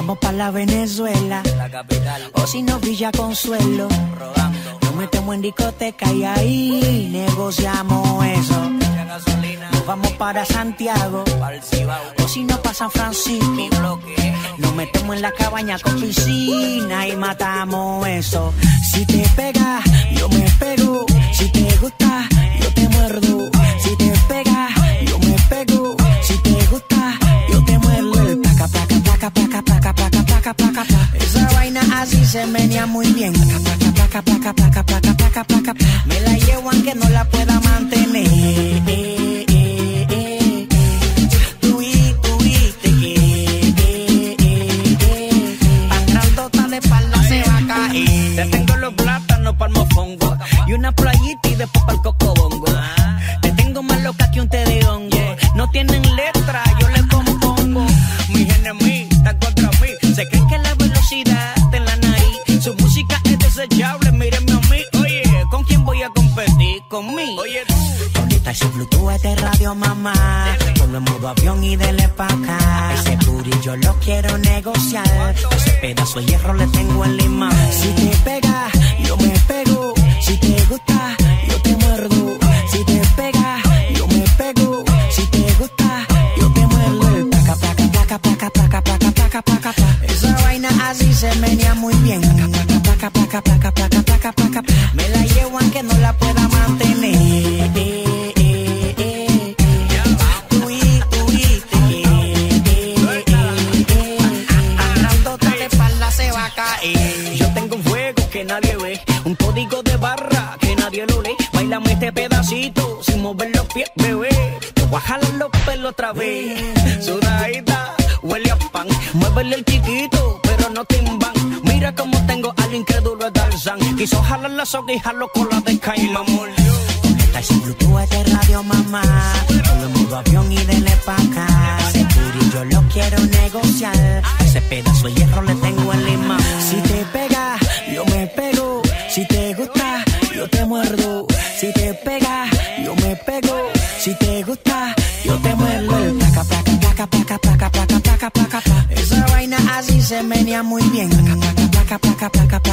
vamos pa' la Venezuela, la capital, o si no Villa Consuelo, rodando, nos metemos en discoteca y ahí negociamos eso. gasolina, Nos vamos para Santiago, pa'l Cibao, o si no pa' San Francisco, mi bloque, nos metemos en la cabaña con piscina y matamos eso. Si te pega, yo me pego, si te gusta, yo te muerdo. Si te pega, yo me pego, si te gusta, yo te muerdo. El placa, placa, placa, placa, placa, placa, placa, placa, placa. Esa vaina así se menea muy bien. Placa, placa, placa, placa, placa, placa, placa, placa. Me la llevo aunque no la pueda mantener. Te tengo los plátanos pa'l mofongo y una playita y después pa'l cocobongo. Te tengo más loca que un té de hongo. No tienen letra, yo les compongo. Mis enemigos están contra mí. Se creen que la velocidad está en la nariz. Su música es desechable, mírenme a mí. Oye, ¿con quién voy a competir? Conmigo. Oye, tú. Ahorita ese Bluetooth es de radio, mamá. Ponlo en modo avión y dele pa' acá. Ese booty yo lo quiero negociar. Ese pedazo de hierro le tengo en lima. Si te pega, yo me pego. Si te gusta, yo te muerdo. Si te pega, yo me pego. Si te gusta, yo te muerdo. El placa, placa, placa, placa, placa, placa, placa, placa, placa. Esa vaina así se menea muy bien. Placa, placa, placa, placa, placa, placa, placa. Me la llevo aunque no la pueda mantener. Yo tengo un fuego que nadie ve, un código de barra que nadie lo lee. Bailame este pedacito sin mover los pies, bebé. Te voy a jalar los pelos otra vez. Sudadita, huele a pan. Muévele el chiquito, pero no timban. Mira cómo tengo al incrédulo de Tarzán. Quiso jalar la soga y jaló con la de Caimán. Conecta ese Bluetooth es de radio, mamá. Ponlo en modo avión y dele pa' acá. Ese booty yo lo quiero negociar. Ese pedazo de hierro le tengo en lima. Si te pega, yo me pego. Si te gusta, yo te muerdo. Si te pega, yo me pego. Si te gusta, yo te muerdo. El placa, placa, placa, placa, placa, placa, placa, placa, placa. Esa vaina así se menea muy bien. Placa, placa, placa, placa,